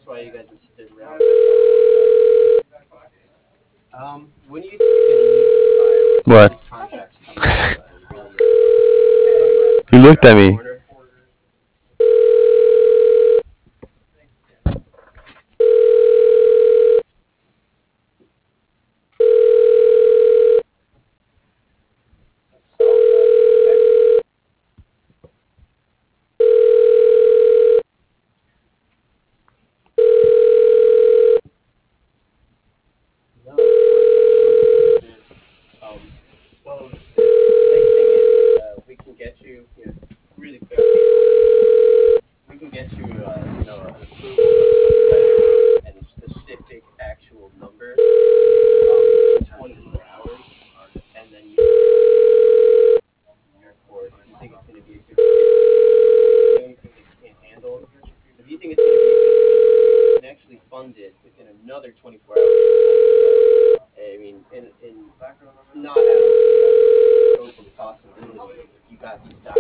why you guys insisted around. When do you think you're gonna use this file? What? This contract's coming up really. You looked at me. Order. No, of course, absolutely. Well, the nice thing is we can get you, really quick. We can get you, an approval from the underwriter and a specific actual number in 24 hours, and then you can airport if you think it's going to be a good fit. Anything that you can't handle. If you think it's going to be a good fit, you can actually fund it within another 24 hours. I mean, in not out of the scope of possibility, you got these documents.